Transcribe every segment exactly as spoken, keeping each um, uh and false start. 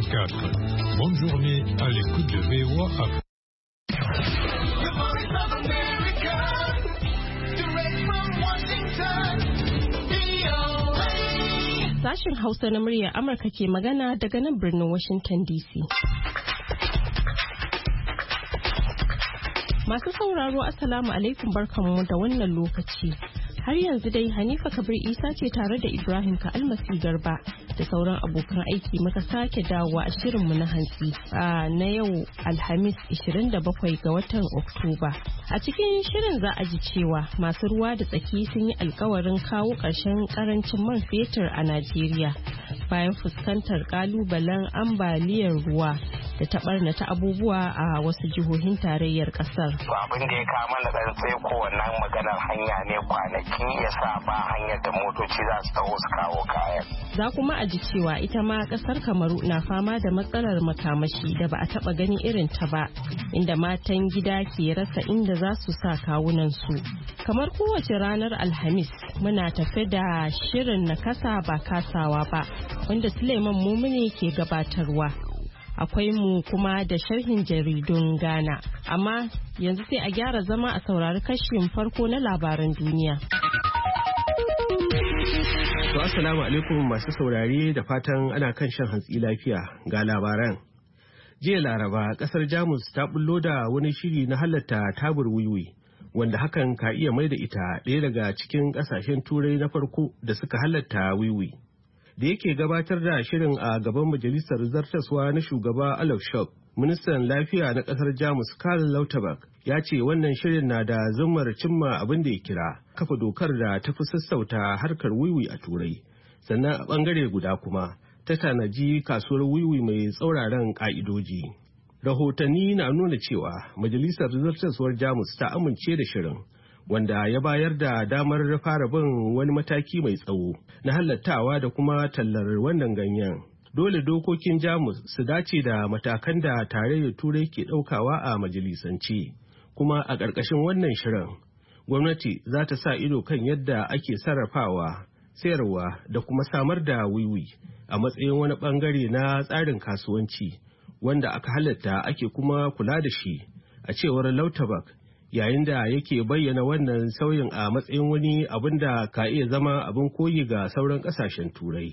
vingt-quatre. Bonne journée à l'écoute de V O A Afrique. Sashen Hausa na muryar Amurka ke magana daga nan birnin Washington D C. Masu sauraro Assalamu alaikum barkanmu da wannan lokaci. Har yanzu dai Hanifa Kabir Isa ce tare da Ibrahim Ka'almasi Garba da sauran abokan aiki muka sake dawowa a shirinmu na hantsi a na yau Alhamis ishirin da bakwai ga watan Oktoba. A cikin shirin za a ji cewa masu ruwa da tsaki sun yi alkawarin kawo ƙarshen ƙarancin man fetur a Najeriya bayan fuskantar ƙalubalen ambaliyar ruwa da ta ɓarnata abubuwa a wasu jihohin tarayyar ƙasar. Abin da ya kama da ɗan tsaiko wannan maganar hanya ne kwanaki ya sa ba hanyar da motoci za su taho su kawo kayan. Za kuma a ji cewa ita ma ƙasar Kamaru na fama da matsalar makamashi da ba a taɓa ganin irin ta ba, inda matan gida ke rasa inda za su sa kawunan su. Kamar kowace ranar Alhamis muna tafe da shirin na kasa ba kasawa ba, wanda Suleiman Mumuni ke gabatarwa. Akwai mu kuma da sharhin jaridun Ghana, amma yanzu sai a gyara zama a saurari kashin farko na labaran duniya. To assalamu alaikum masu saurare da fatan ana kan shan hantsi lafiya ga labaran. Jiya Laraba kasar Jamus ta bullo da wani shiri na halatta tabur wiwi wanda hakan ka iya mai da ita ɗaya daga cikin ƙasashen turai na farko da suka halatta wiwi. Da yake gabatar da shirin a gaban majalisar zartaswa na shugaba Olaf Scholz, ministan lafiya na kasar Jamus Karl Lauterbach ya ce wannan shirin na da zummar cimma abin da ya kira kafa dokar da ta fi sassauta harkar wiwi a turai, sannan a bangare guda kuma ta tanaji kasuwar wiwi mai tsauraran ka'idoji. Rahotanni na nuna cewa majalisar zartaswar Jamus ta amince da shirin, wanda ya bayar da damar fara bin wani mataki mai tsawo na halattawa da kuma tallar wannan ganyen. Dole dokokin Jamus su dace da matakan da tarayyar Turai ke ɗaukawa a majalisance, kuma a ƙarƙashin wannan shirin gwamnati za ta sa ido kan yadda ake sarrafawa, sayarwa da kuma samar da wiwi a matsayin wani ɓangare na tsarin kasuwanci wanda aka halatta ake kuma kula da shi, a cewar Lauterbach, yayin da yake bayyana wannan sauyin a matsayin wani abin da ka iya zama abin koyi ga sauran kasashen turai.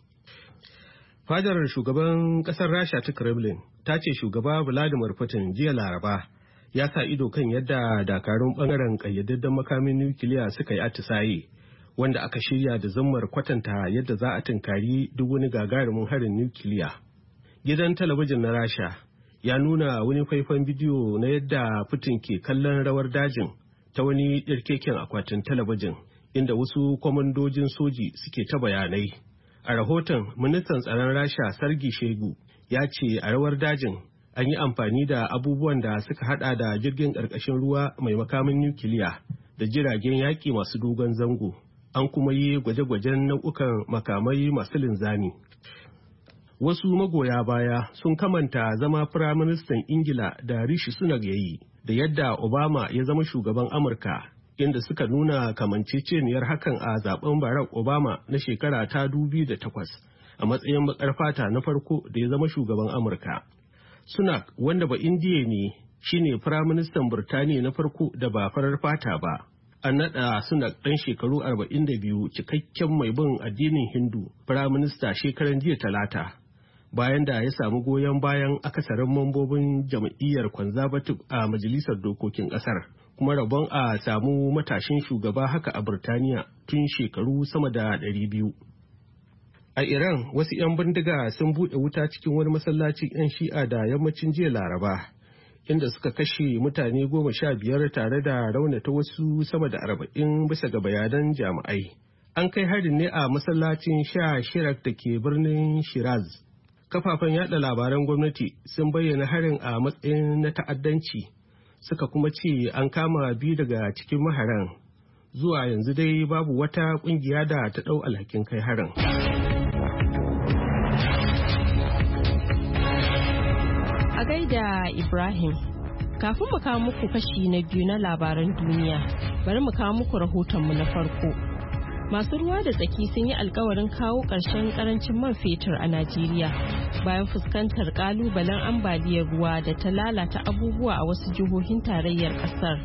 Fadar shugaban kasar Rasha ta Kremlin ta ce shugaba Vladimir Putin jiya Laraba ya sa ido kan yadda dakarun bangaren kayyadadden makamin nukiliya suka yi atisaye, wanda aka shirya da zammar kwatanta yadda za a tunkari duk wani gagarumin harin nukiliya. Gidan talabijin na Rasha ya nuna wani faifan bidiyo na yadda Putin ke kallon rawar dajin ta wani ɗirkeken akwatin talabijin inda wasu kwamandojin soji suke ta bayanai. A rahoton, ministan tsaron Rasha Sergei Shoigu ya ce a rawar dajin an yi amfani da abubuwan da suka hada da jirgin ƙarƙashin ruwa mai makamin nukiliya da jiragen yaƙi masu dogon zango. An kuma yi gwaje-gwajen nau'ukan makamai masu linzami. Wasu magoya baya sun kamanta zama Firaministan Ingila da Rishi Sunak ya yi da yadda Obama ya zama shugaban Amurka, inda suka nuna kamanceceniyar hakan a zaben Barack Obama na shekara ta dubu biyu da takwas a matsayin bakar fata na farko da ya zama shugaban Amurka. Sunak, wanda ba Indiya ne, shine Firaministan Birtaniya na farko da ba farar fata ba. An naɗa Sunak ɗan shekaru arba'in da biyu cikakken mai bin addinin Hindu Firaminista shekaran jiya Talata, bayan da ya samu goyon bayan akasarin mambobin jam'iyyar Conservative a majalisar dokokin ƙasar, kuma rabon a samu matashin shugaba haka a Birtaniya tun shekaru sama da ɗari biyu. A Iran, wasu 'yan bindiga sun buɗe wuta cikin wani masallacin 'yan Shi'a da yammacin jiya Laraba, inda suka kashe mutane goma sha biyar tare da raunata wasu sama da arba'in bisa ga bayanan jami'ai. An kai harin ne a masallacin Sha Shirak da ke birnin Shiraz. Kafafen yada labaran gwamnati sun bayyana harin a matsayin na ta'addanci, suka kuma ce an kama biyu daga cikin maharan. Zuwa yanzu dai babu wata kungiya da ta ɗau alhakin kai harin. A gaida Ibrahim, kafin mu kawo muku kashi na biyu na labaran duniya, bari mu kawo muku rahotonmu na farko. Masu ruwa da tsaki sun yi alkawarin kawo ƙarshen ƙarancin man fetur a Najeriya bayan fuskantar ƙalubalen ambaliyar ruwa da ta lalata abubuwa a wasu jihohin tarayyar ƙasar.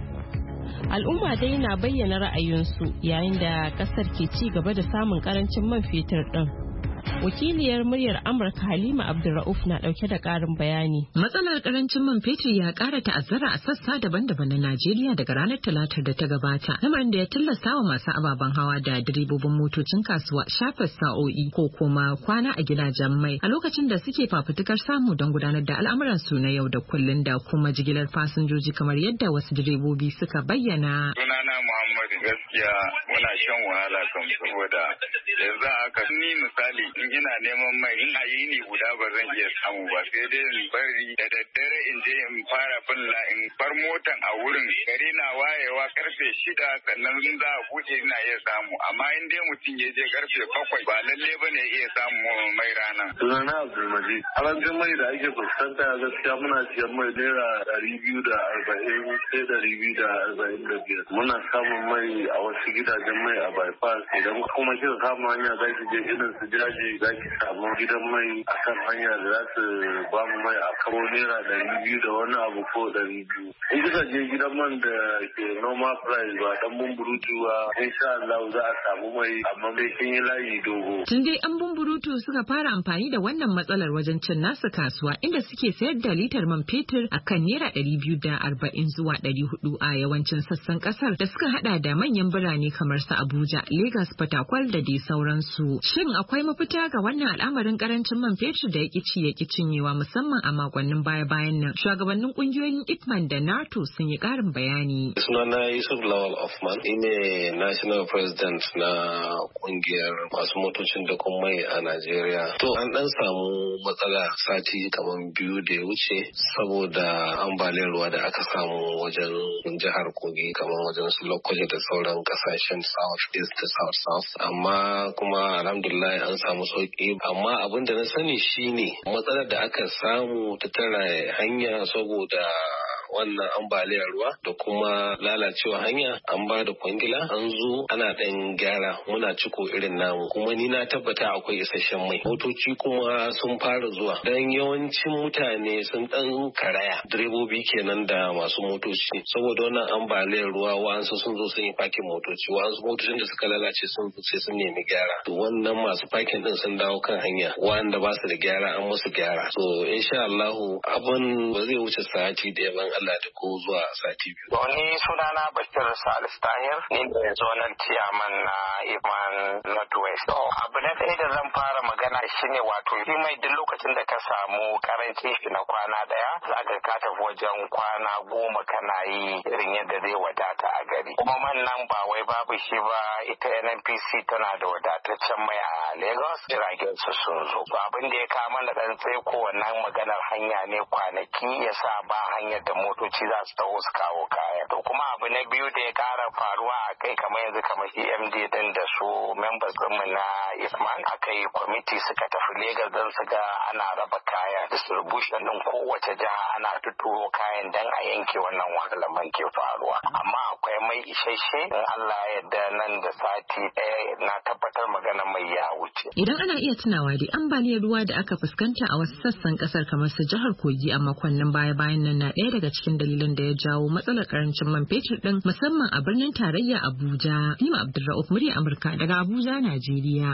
Al'umma dai na bayyana ra'ayinsu yayin da ƙasar ke ci gaba da samun ƙarancin man fetur ɗin. Wakiliyar muryar Amurka Halima Abdulrauf na dauke da karin bayani. Matsalar karancin man fetur ya kara ta'azzara a sassa daban-daban na Najeriya daga ranar Talatar da ta gabata. Lamarin da ya tilasta wa masu ababen hawa da direbobin motocin kasuwa shafa sa'o'i ko kuma kwana a gidajen mai a lokacin da suke fafutukar samu don gudanar da al'amuran su na yau da kullun da kuma jigilar fasinjoji kamar yadda wasu direbobi suka bayyana. Sunana Muhammad, gaskiya muna shan wahala kan saboda yanzu haka ni misali in ina neman mai in a yi ni guda ba zan iya samu ba sai dai in bari da daddare in je in fara bulla in bar motan a wurin gari na wayewa karfe shida sannan in za a buɗe ina iya samu amma in dai mutum ya je karfe bakwai ba lalle ba ne iya samu mai rana. Sunana Abdulmajid, karancin mai da ake fuskanta gaskiya muna siyan mai naira ɗari biyu da arba'in sai ɗari biyu da arba'in da biyar. Muna samun mai a wasu gidajen mai a bypass idan kuma kika kama hanya za ki je irin su jaji za ki samu gidan mai a kan hanya da za su ba mu mai a kamo naira ɗari biyu da wani abu ko ɗari biyu. In kika je gidan man da ke normal price ba dan bumburutu ba insha Allah za a samu mai amma mai kin yi layi dogo. Tun dai an bumburutu suka fara amfani da wannan matsalar wajen cin nasu kasuwa inda suke sayar da litar man fetur a kan naira ɗari biyu da arba'in zuwa ɗari hudu a yawancin sassan kasar da suka hada da manyan birane kamar su Abuja, Lagos, Fatakwal da dai sauransu. Shin akwai mafita ga wannan al'amarin karancin man fetur da ya ci ya cinyewa musamman a makonnin baya-bayan nan? Shugabannin kungiyoyin Ipman da NATO sun yi karin bayani. Sunana Yusuf Lawal Offman, ne National President na kungiyar masu motocin da kuma mai a Najeriya. To an dan samu matsala sati kamar biyu da ya wuce saboda ambaliyar ruwa da aka samu wajen jihar Kogi kamar wajen su Lokoja da sauran kasashen South East da South South. Amma kuma alhamdulillah an samu sauki. Amma abin da na sani shine matsalar da aka samu ta tara hanya saboda wannan ambaliyar ruwa da kuma lalacewa hanya an ba da kwangila an zo ana ɗan gyara muna ciko irin namu kuma ni na tabbata akwai isasshen mai motoci kuma sun fara zuwa dan yawancin mutane sun ɗan karaya direbobi kenan da masu motoci saboda wannan ambaliyar ruwa wa'ansu sun zo sun yi fakin motoci wa'ansu motocin da suka lalace sun sai sun nemi gyara to wannan masu fakin din sun dawo kan hanya wanda ba su da gyara an musu gyara so insha Allah abun ba zai wuce sati da yaban Allah da ko zuwa sati biyu. Wani sunana Bashir Salis Tahir ni ne zonan ciyaman na Iman Northwest. Abu na ɗaya da zan fara magana shine wato shi mai duk lokacin da ka samu karancin shi na kwana ɗaya za ka ka tafi wajen kwana goma kana yi irin yadda zai wadata a gari. Kuma man nan ba wai babu shi ba ita N N P C tana da wadataccen mai a Lagos jiragen su sun zo. Abin da ya kama da ɗan tsaiko wannan maganar hanya ne kwanaki ya sa ba hanyar da motoci za su taho su kawo kaya. To kuma abu na biyu da ya kara faruwa a kai kamar yanzu kamar shi M D din da su members ɗinmu na Isman aka yi kwamiti suka tafi Lagos don su ga ana raba kaya distribution din kowace jiha ana tuturo kayan dan a yanke wannan wahalar man ke faruwa. Amma akwai mai isasshe in Allah ya yarda nan da sati ɗaya na tabbatar magana mai ya wuce. Idan ana iya tunawa dai ambaliyar ruwa da aka fuskanta a wasu sassan kasar kamar su jihar Kogi a makonnin baya-bayan nan na ɗaya daga cikin dalilin da ya jawo matsalar karancin man fetur din musamman a birnin tarayya Abuja. Nima Abdulrauf murya Amurka daga Abuja, Najeriya.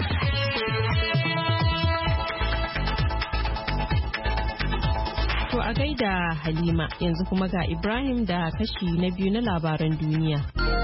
To a gaida Halima yanzu kuma ga Ibrahim da kashi na biyu na labaran duniya.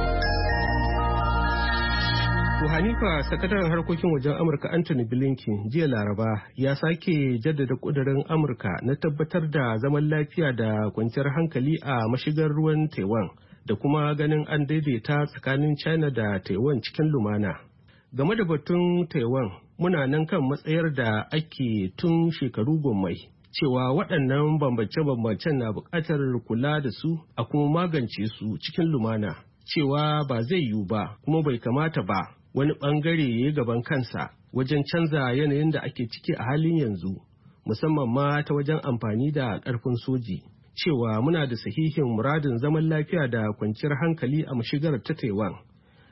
To Hanifa, sakataren harkokin wajen Amurka Anthony Blinken jiya Laraba ya sake jaddada kudirin Amurka na tabbatar da zaman lafiya da kwanciyar hankali a mashigar ruwan Taiwan da kuma ganin an daidaita tsakanin China da Taiwan cikin lumana. Game da batun Taiwan, muna nan kan matsayar da ake tun shekaru gomai cewa waɗannan bambance-bambancen na buƙatar kula da su a kuma magance su cikin lumana, cewa ba zai yiwu ba kuma bai kamata ba wani bangare ya yi gaban kansa wajen canza yanayin da ake ciki a halin yanzu musamman ma ta wajen amfani da ƙarfin soji cewa muna da sahihin muradin zaman lafiya da kwanciyar hankali a mashigar ta Taiwan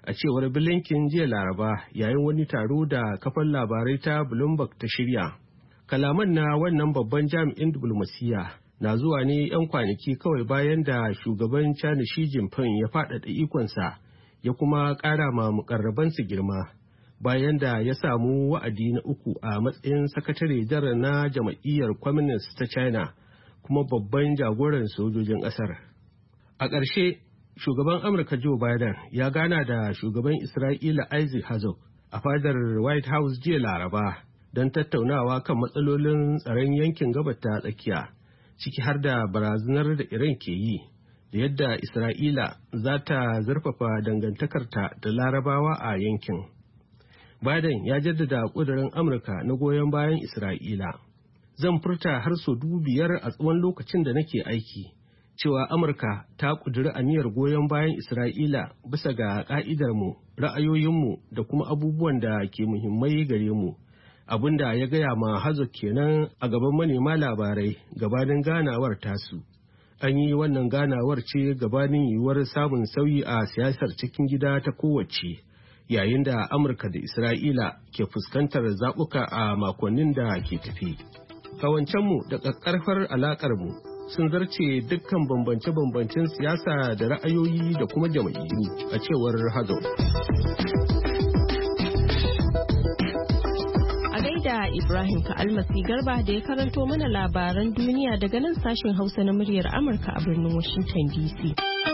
a cewar Blinken jiya Laraba yayin wani taro da kafar labarai ta Bloomberg ta shirya. Kalaman na wannan babban jami'in diplomasiyya na zuwa ne 'yan kwanaki kawai bayan da shugaban China Xi Jinping ya faɗaɗa ikonsa ya kuma ƙara ma mukarrabansa girma bayan da ya samu wa'adi na uku a matsayin sakatare janar na jam'iyyar Communist ta China kuma babban jagoran sojojin ƙasar. A ƙarshe, shugaban Amurka Joe Biden ya gana da shugaban Isra'ila Isaac Herzog a fadar White House jiya Laraba don tattaunawa kan matsalolin tsaron yankin gabas ta tsakiya, ciki har da barazanar da Iran ke yi, da yadda Isra'ila za ta zurfafa dangantakarta da Larabawa a yankin. Biden ya jaddada ƙudurin Amurka na goyon bayan Isra'ila. Zan furta har sau biyar a tsawon lokacin da nake aiki, cewa Amurka ta ƙudiri aniyar goyon bayan Isra'ila bisa ga ƙa'idarmu, ra'ayoyinmu da kuma abubuwan da ke muhimmai gare mu. Abinda ya gaya ma Herzog kenan a gaban manema labarai gabanin ganawar tasu. An yi wannan ganawar ce gabanin yiwuwar samun sauyi a siyasar cikin gida ta kowace, yayin da Amurka da Isra'ila ke fuskantar zaɓuka a makonnin da ke tafi. Kawancenmu da ƙaƙƙarfar alaƙarmu sun zarce dukkan bambance-bambancen siyasa da ra'ayoyi da kuma jam'iyyu, a cewar Herzog. Da Ibrahim Ka'almasi Garba da ya karanto mana labaran duniya daga nan sashen Hausa na muryar Amurka a birnin Washington D C.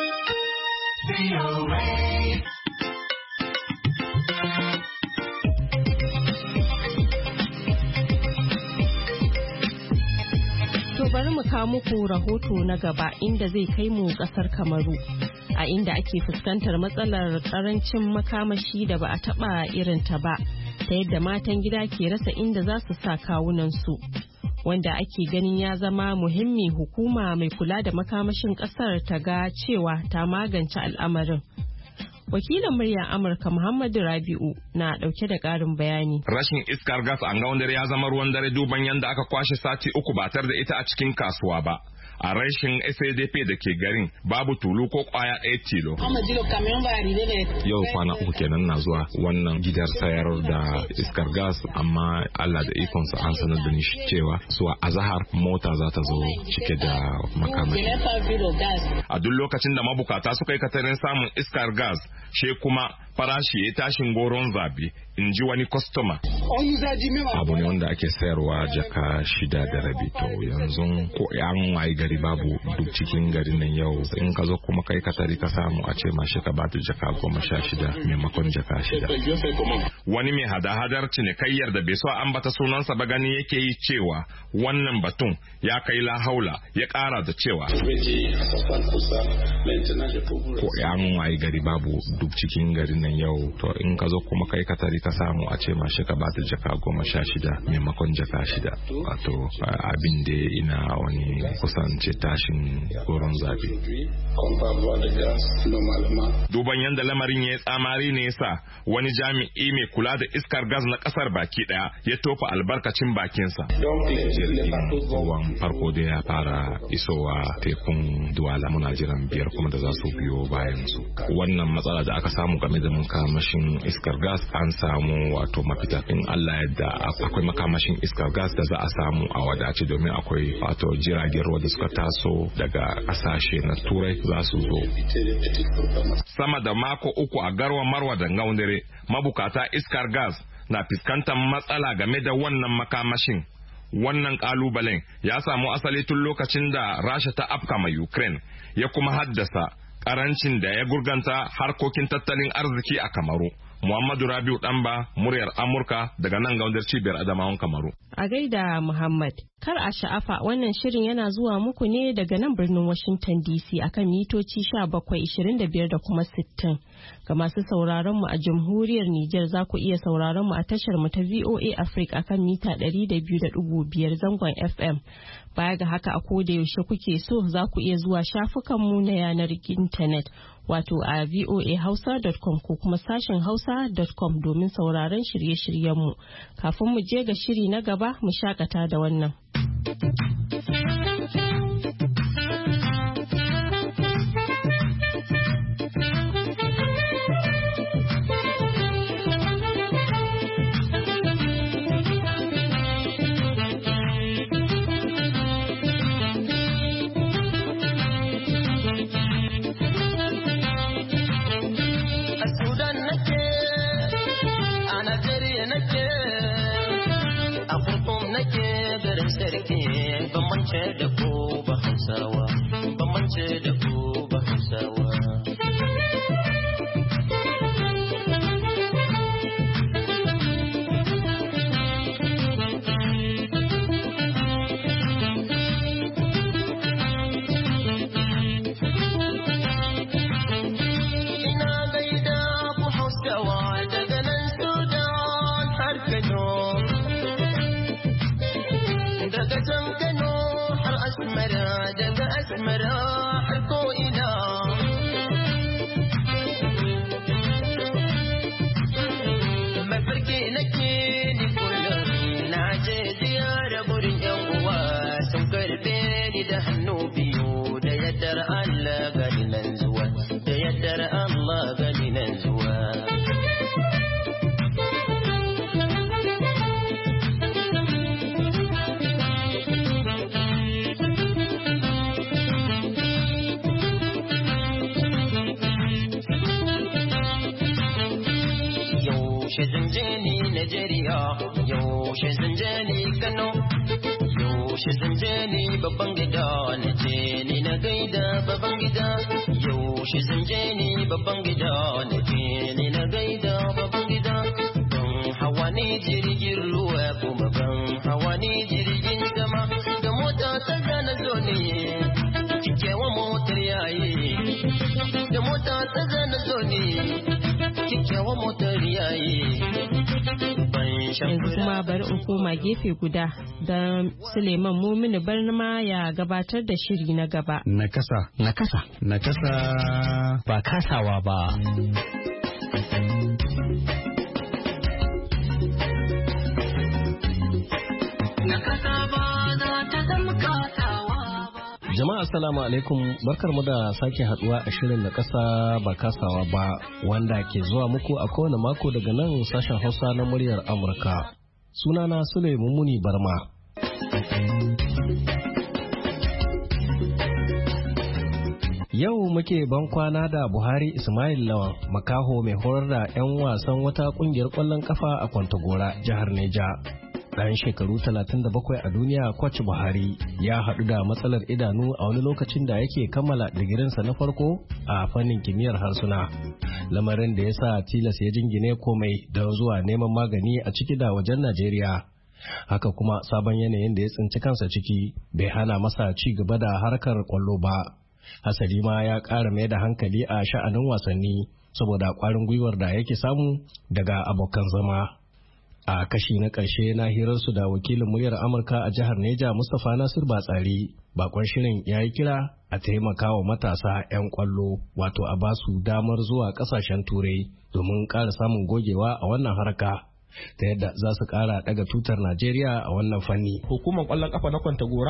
To bari mu kawo muku rahoto na gaba inda zai kai mu kasar Kamaru. A inda ake fuskantar matsalar karancin makamashi da ba a taba irinta ba. Ta yadda matan gida ke rasa inda za su sa kawunansu, wanda ake ganin ya zama muhimmi hukuma mai kula da makamashin kasar ta ga cewa ta magance al'amarin. Wakilin muryar Amurka Muhammadu Rabi'u na dauke da karin bayani. Rashin iskar gas a Ngaundare ya zama ruwan dare duban yanda aka kwashe sati uku ba tare da ita a cikin kasuwa ba. A rashin S A D P da ke garin babu tulu ko kwaya ɗaya tilo. Yau kwana uku kenan na zuwa wannan gidar sayar da iskar gas, amma Allah da ikonsa an sanar da ni cewa suwa azahar mota za ta zo cike da makamashi. A duk lokacin da mabukata suka yi katarin samun iskar gas, she kuma farashi ya tashin goron zabi, in ji wani kwastoma. Abu ne wanda ake sayarwa jaka shida da rabi, to yanzu ko yan wayi gari babu duk cikin garin nan yau, in ka zo kuma kai katari ka samu a ce mashi ka bata jaka goma sha shida maimakon jaka shida. Wani mai hada-hadar cinikayyar da bai so ambata sunansa ba gani yake yi cewa wannan batun ya kai la haula, ya kara da cewa ko yan wayi gari babu duk cikin garin nan yau, to in ka zo kuma kai katari ka samu a ce mashi ka bata jaka goma sha shida maimakon jaka shida. Wato abin da ina wani kusance tashin goron zabi. Duban yadda lamarin ya yi tsamari ne yasa wani jami'i mai kula da iskar gas na kasar baki daya ya tofa albarkacin bakinsa. Ruwan farko da ya fara isowa tekun Duwala, muna jiran biyar kuma da za su biyo bayan su. Wannan matsala da aka samu game da makamashin iskar gas, an samu wato mafita in Allah yadda akwai makamashin iskar gas da za a samu a wadace, domin akwai wato jiragen ruwa da suka taso daga kasashe na turai za su zo. Sama da mako uku a garwa marwa da Ngaundare, mabukata iskar gas na fuskantar matsala game da wannan makamashin. Wannan kalubalen ya samu asali tun lokacin da Rasha ta afka ma Ukraine, ya kuma haddasa karancin da ya gurganta harkokin tattalin arziki a Kamaru. Muhammadu Rabiu Ɗanba, muryar Amurka daga nan Ngaundar cibiyar Adamawan Kamaru. A gaida Muhammad, kar a sha'afa wannan shirin yana zuwa muku ne daga nan birnin Washington D C akan mitoci sha bakwai, ishirin da biyar da kuma sittin. Ga masu sauraron mu a jamhuriyar Nijar za ku iya sauraron mu a tashar mu ta V O A Africa akan mita ɗari da biyu da ɗigo biyar zangon F M. Baya ga haka a koda yaushe kuke so za ku iya zuwa shafukan mu na yanar intanet, wato a voa hausa dot com ko kuma sashen hausa dot com domin sauraron shirye-shiryenmu. Kafin mu je ga shiri na gaba, mu shakata da wannan. sarki ban mance da ku ba Hausawa ban mance da ku ba Hausawa. Da hannu biyu da yaddar Allah gani nan zuwa da yaddar Allah gani nan zuwa. Yaushe zanje ni Najeriya, yaushe zanje ni Kano, yaushe zanje ni babban gida na je ni na gaida babban gida, yaushe zanje ni babban gida na je ni na gaida babban gida. Ban hawa ne jirgin ruwa kuma ban hawa ne jirgin sama, da mota ta zana zo ne kikewa motar yayi, da mota ta zana zo ne kikewa motar yayi. Yanzu kuma bari in koma gefe guda don Suleiman Muminu Barma ya gabatar da shiri na gaba. Nakasa. Nakasa. Nakasa. Ba kasawa ba. Jama'a assalamu alaikum, barkarmu da sake haduwa a shirin na kasa ba kasawa ba wanda ke zuwa muku a kowane mako daga nan sashen Hausa na muryar Amurka. Sunana Sule Mummuni Barma. Yau muke ban kwana da Buhari Ismail Lawan, makaho mai horar da 'yan wasan wata kungiyar kwallon kafa a Kwantagora, jihar Neja. Ɗan shekaru talatin da bakwai a duniya, Coach Buhari ya haɗu da matsalar idanu a wani lokacin da yake kammala digirinsa na farko a fannin kimiyyar harsuna. Lamarin da ya sa tilas ya jingine komai don zuwa neman magani a ciki da wajen Najeriya. Haka kuma sabon yanayin da ya tsinci kansa ciki bai hana masa ci gaba da harkar kwallo ba. Hasali ma ya ƙara mai da hankali a sha'anin wasanni saboda ƙwarin gwiwar da yake samu daga abokan zama. A kashi na ƙarshe na hirarsu da wakilin muryar Amurka a jihar Neja Mustapha Nasir Batsari, bakon shirin ya yi kira a taimaka wa matasa 'yan ƙwallo, wato a ba su damar zuwa ƙasashen turai domin ƙara samun gogewa a wannan harka ta yadda za su ƙara daga tutar Najeriya a wannan fanni. Hukumar ƙwallon ƙafa na Kwantagora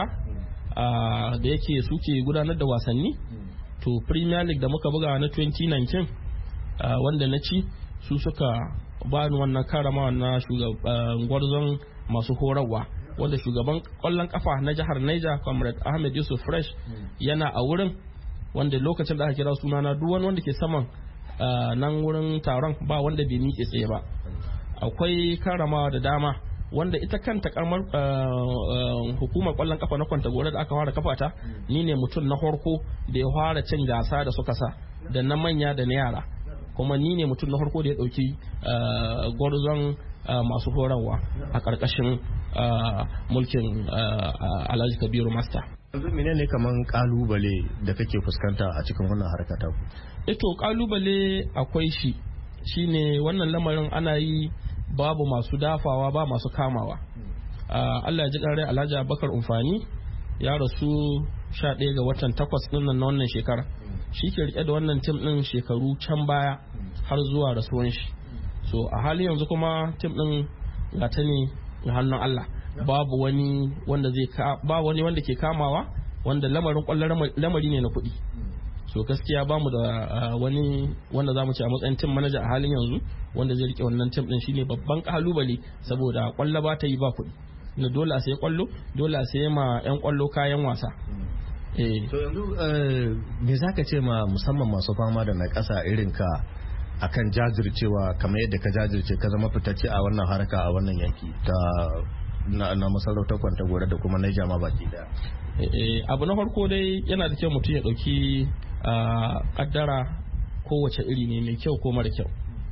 da yake suke gudanar da wasanni, to Premier League da muka buga na twenty nineteen wanda na ci, su suka bani wannan karama na shugaban gwarzon masu horarwa, wanda shugaban kwallon kafa na jihar Niger Comrade Ahmed Yusuf Fresh yana a wurin, wanda lokacin da aka kira sunana duk wani wanda ke saman nan wurin taron ba wanda bai miƙe tsaye ba. Akwai karamawa da dama wanda ita kanta karamar hukumar kwallon kafa na Kwantagora da aka fara kafa ta, ni ne mutum na farko da ya fara cin gasa da suka sa, da na manya da na yara, kuma ni ne mutum na farko da ya dauki gwarzon masu horarwa a karkashin mulkin Alhaji Kabiru Master. Yanzu menene kaman kalubale da kake fuskanta a cikin wannan harka ta ku? Ito kalubale akwai shi, shine wannan lamarin ana yi babu masu dafawa ba masu kamawa. Allah ya ji rai Alhaji Abubakar Umfani ya rasu sha ɗaya ga watan takwas ɗin nan na wannan shekara. Shi ke rike da wannan tim ɗin shekaru can baya har zuwa rasuwan shi. So a halin yanzu kuma tim ɗin gata ne ga hannun Allah. Babu wani wanda zai ba wani wanda ke kamawa, wanda lamarin kwallon lamari ne na kuɗi. So gaskiya ba mu da wani wanda za mu ce a matsayin tim manaja a halin yanzu wanda zai rike wannan tim ɗin, shine babban kalubale, saboda kwallo ba ta yi ba kuɗi. Na dole a sayi kwallo, dole a sayi ma 'yan kwallo kayan wasa. To yanzu me za ka ce ma musamman masu fama da na ƙasa irin ka akan jajircewa kamar yadda ka jajirce ka zama fitacce a wannan harka a wannan yanki ta na, na masarautar Kwantagora da kuma Niger ma baki daya. Eh, abu na farko dai yana da kyau mutum ya dauki kaddara kowace iri ne, mai kyau ko mara kyau.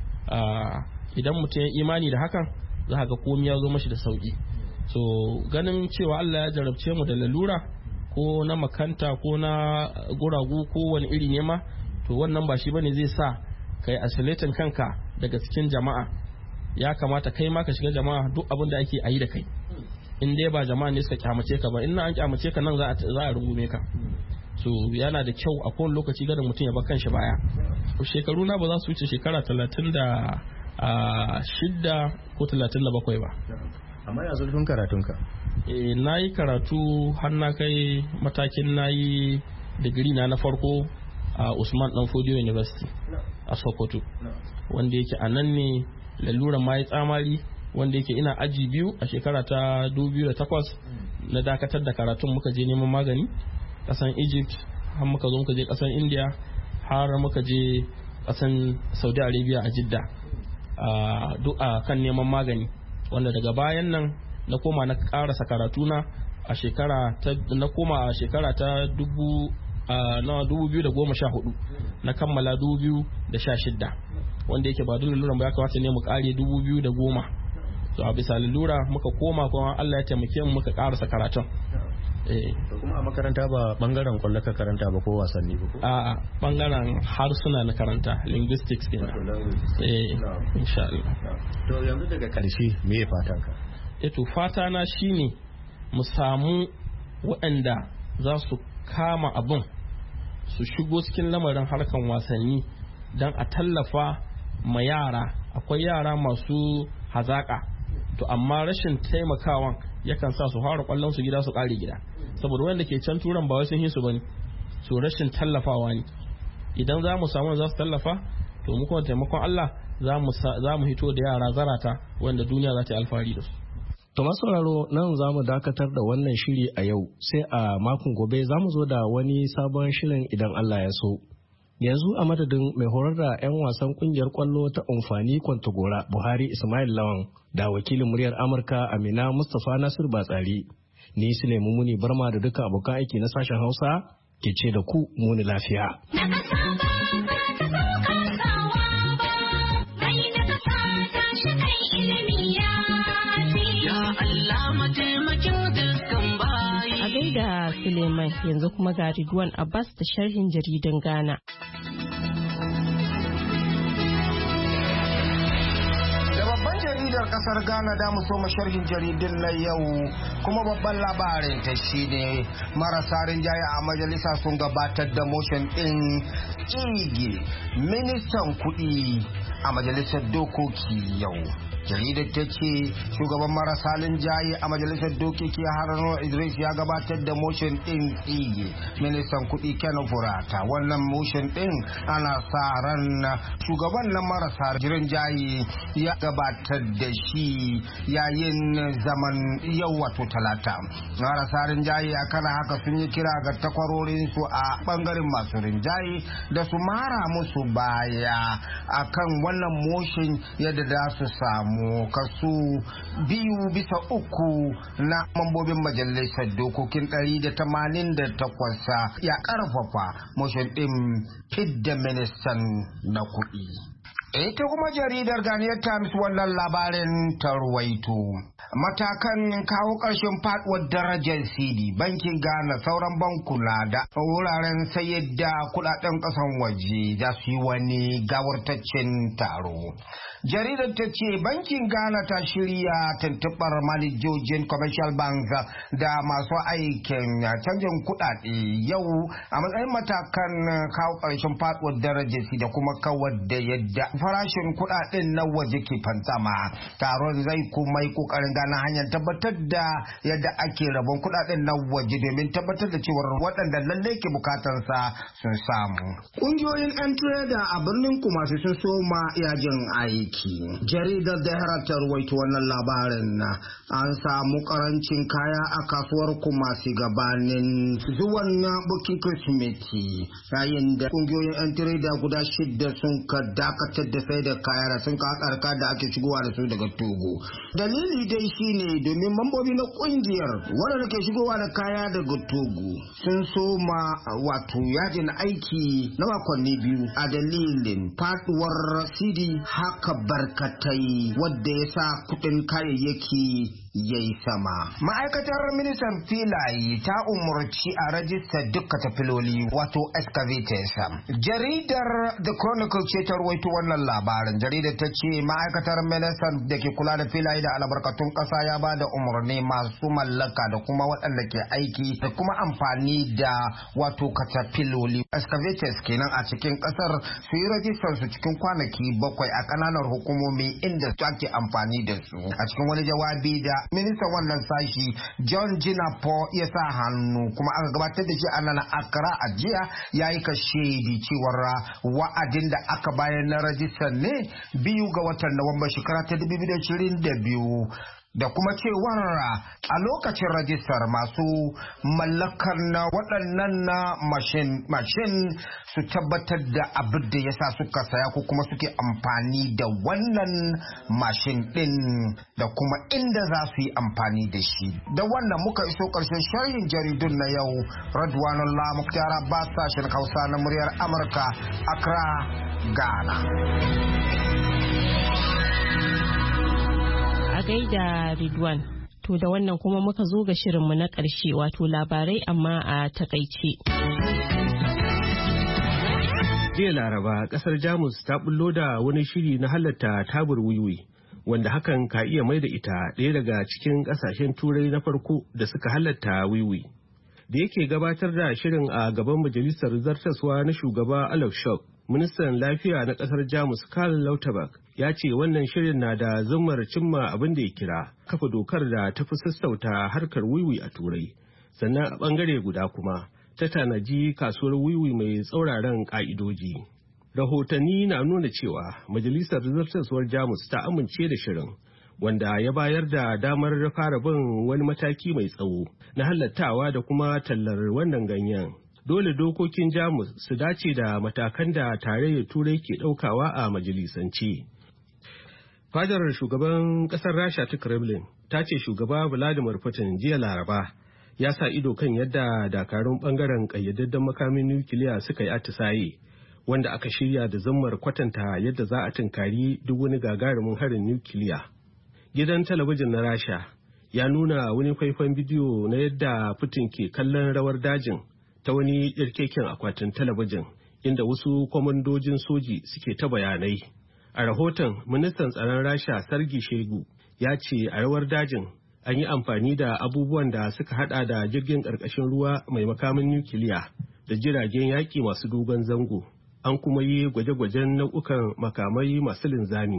Idan mutum ya imani da hakan za ka ga komai ya zo mashi da sauki. So ganin cewa Allah ya jarabce mu da lalura ko na makanta ko na guragu ko wani iri ne ma, to wannan ba shi bane zai sa kai isolating kanka daga cikin jama'a. Ya kamata kai ma ka shiga jama'a, duk abin da ake ayi da kai. In dai ba jama'a ne suka kyamace ka ba, in na an kyamace ka nan za a za a rungume ka. So yana da kyau a kowane lokaci ga mutum ya bar kanshi baya. Shekaru na ba za su wuce shekara talatin da shidda ko talatin da bakwai ba. Amma ya zurfin karatunka? Eh, na yi karatu har na kai matakin na yi digiri na na farko a Usman Danfodiyo University a Sokoto, wanda yake a nan ne lalura ma ya tsamari, wanda yake ina aji biyu a shekara ta dubu biyu da takwas na dakatar da karatun, muka je neman magani kasan Egypt, har muka zo muka je kasan India, har muka je kasan Saudi Arabia a Jidda a duk a kan neman magani, wanda daga bayan nan na koma na karasa karatuna a shekara ta na koma a shekara ta dubu na dubu biyu da goma sha hudu na kammala dubu biyu da sha shidda, wanda yake ba dole lura ba ya kamata ne mu kare dubu biyu da goma. So a bisa lura muka koma kuma Allah ya taimake mu muka karasa karatun. Eh, to kuma a makaranta ba bangaren kwallo ka karanta ba ko wasanni ba ko? A bangaren harsuna na karanta, linguistics kenan. Eh, insha Allah. To yanzu daga karshe me ya fatan ka? Eh to fata na shine mu samu waɗanda za su kama abun su shigo cikin lamarin harkan wasanni don a tallafa ma yara. Akwai yara masu hazaka, to amma rashin taimakawan yakan sa su fara kwallon su gida su kare gida, saboda wanda ke can turan ba wai sun hisu bane, so rashin tallafawa ne. Idan za mu samu za su tallafa, to mu kuma taimakon Allah za mu hito da yara zarata wanda duniya za ta yi alfahari da su. To masu sauraro, nan za mu dakatar da wannan shiri a yau, sai a makon gobe za mu zo da wani sabon shirin idan Allah ya so. Yanzu a madadin mai horar da 'yan wasan kungiyar kwallo ta Amfani Kwantagora Buhari Ismail Lawan da wakilin muryar Amurka Amina Mustapha Nasir Batsari, ni Sulaimu Muni Barma da duka abokan aiki na sashen Hausa ke ce da ku muni lafiya. Da Suleiman, yanzu kuma ga Ridwan Abbas da sharhin jaridan Ghana. Da babban jaridar kasar Ghana da mu soma sharhin jaridun na yau, kuma babban labarin ta shine marasa rinjaye a majalisa sun gabatar da motion din tsige ministan kuɗi a majalisar dokoki yau. Jaridar ta ce shugaban marasa linjaye a majalisar dokoki Haruna Idris ya gabatar da motion din tsige ministan kuɗi Ken Furata. Wannan motion din ana sa ran shugaban na marasa rinjaye ya gabatar da shi yayin zaman yau wato talata. Marasa rinjaye a kana haka sun yi kira ga takwarorin su a bangaren masu rinjaye da su mara musu baya akan wannan motion yadda za su samu mu kaso biyu bisa uku na mambobin majalisar dokokin ɗari da tamanin da takwas ya ƙarfafa motion ɗin fidda ministan na kuɗi. Ita kuma jaridar Ghanaian Times wannan labarin tarwaito. Matakan kawo ƙarshen faɗuwar darajar C D, bankin Ghana sauran bankuna da wuraren sayar da kuɗaɗen ƙasan waje za su yi wani gawartaccen taro. Jaridar ta ce bankin Ghana ta shirya tuntuɓar manajojin commercial banks da masu aikin canjin kuɗaɗe yau a matsayin matakan kawo ƙarshen faɗuwar darajar C D da kuma kawar da yadda farashin kuɗaɗen na waje ke fantsama. Taron zai kuma yi ƙoƙarin gane hanyar tabbatar da yadda ake rabon kuɗaɗen na waje domin tabbatar da cewar waɗanda lallai ke bukatarsa sun samu. Ƙungiyoyin 'yan trader a birnin Kumasi sun soma yajin aiki. Jaridar da ta ruwaito wannan labarin an samu ƙarancin kaya a kasuwar Kumasi gabanin zuwan bukin Kirsimeti, yayin da ƙungiyoyin 'yan trader guda shida sun ka dakatar da sai da kaya da sun kakarka da ake shigowa da su daga Togo. Dalili dai shine domin mambobi na kungiyar wanda ke shigowa da kaya daga Togo sun soma wato yajin aiki na makonni biyu a dalilin faduwar sidi haka barkatai wadda ya sa kudin kayayyaki yayi sama. Ma'aikatar ministan filaye ta umarci a rajista dukkan tafiloli wato excavators. Jaridar The Chronicle ce ta rawaito wannan labarin. Jaridar ta ce ma'aikatar ministan da ke kula da filaye da albarkatun kasa ya ba da umarni masu mallaka da kuma waɗanda ke aiki da kuma amfani da wato katafiloli excavators kenan a cikin kasar su yi rajistar su cikin kwanaki bakwai a kananan hukumomi inda su ake amfani da su. A cikin wani jawabi da ministan wannan sashi John Jinapo ya sa hannu kuma aka gabatar da shi a nan Accra a jiya ya yi kashedi cewar wa'adin da aka bayar na rajistar ne biyu ga watan Nuwamba shekara ta dubu biyu da ashirin da biyu. Da kuma cewar a lokacin rajistar masu mallakar na waɗannan na mashin su tabbatar da abin da ya sa suka saya ko kuma suke amfani da wannan mashin ɗin da kuma inda za su yi amfani da shi. Da wannan muka iso ƙarshen sharhin jaridun na yau. Radwanullah Muktar Abbas, sashen Hausa na muryar Amurka, Accra, Ghana. A gaida Ridwan. To da wannan kuma muka zo ga shirinmu na ƙarshe wato labarai amma a takaice. Jiya Laraba ƙasar Jamus ta bullo da wani shiri na halatta tabar wiwi wanda hakan ka iya mai da ita ɗaya daga cikin ƙasashen turai na farko da suka halatta wiwi. Da yake gabatar da shirin a gaban majalisar zartaswa na shugaba Olaf Scholz, ministan lafiya na ƙasar Jamus Karl Lauterbach ya ce wannan shirin na da zummar cimma abin da ya kira kafa dokar da ta fi sassauta harkar wiwi a turai, sannan a bangare guda kuma ta tanaji kasuwar wiwi mai tsauraran ka'idoji. Rahotanni na nuna cewa majalisar zartaswar Jamus ta amince da shirin wanda ya bayar da damar fara bin wani mataki mai tsawo na halattawa da kuma tallar wannan ganyen. Dole dokokin Jamus su dace da matakan da tarayyar turai ke ɗaukawa a majalisance. Fadar shugaban ƙasar Rasha ta Kremlin ta ce shugaba Vladimir Putin jiya Laraba ya sa ido kan yadda dakarun ɓangaren ƙayyadadden makamin nukiliya suka yi atisaye wanda aka shirya da zammar kwatanta yadda za a tunkari duk wani gagarumin harin nukiliya. Gidan talabijin na Rasha ya nuna wani faifan bidiyo na yadda Putin ke kallon rawar dajin ta wani irkeken akwatin talabijin inda wasu kwamandojin soji suke ta bayanai. A rahoton, ministan tsaron Rasha Sergei Shoigu ya ce a rawar dajin an yi amfani da abubuwan da suka hada da jirgin ƙarƙashin ruwa mai makamin nukiliya da jiragen yaƙi masu dogon zango. An kuma yi gwaje-gwajen nau'ukan makamai masu linzami.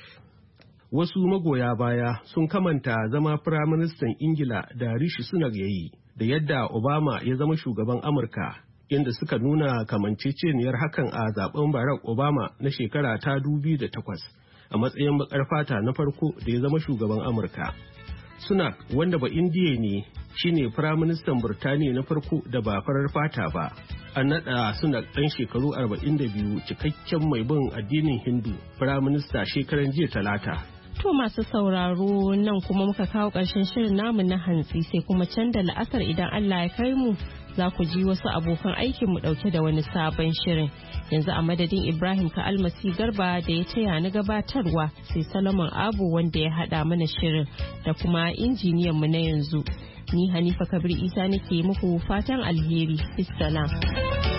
Wasu magoya baya sun kamanta zama Firaministan Ingila da Rishi Sunak ya yi da yadda Obama ya zama shugaban Amurka, inda suka nuna kamanceceniyar hakan a zaben Barack Obama na shekara ta dubu biyu da takwas a matsayin bakar fata na farko da ya zama shugaban Amurka. Sunak, wanda ba Indiya ne, shine Firaministan Burtaniya na farko da ba farar fata ba. An naɗa Sunak ɗan shekaru arba'in da biyu cikakken mai bin addinin Hindu Firaminista shekaran jiya Talata. To masu sauraro nan kuma muka kawo ƙarshen shirin namu na hantsi sai kuma can da la'asar idan Allah ya kai mu za ku ji wasu abokan aikin mu ɗauke da wani sabon shirin. Yanzu a madadin Ibrahim ka almasi garba da ya taya na gabatarwa sai Solomon Abu wanda ya haɗa mana shirin da kuma injiniyan mu na yanzu. Ni Hanifa Kabir Isa nake muku fatan alheri. Bissalam.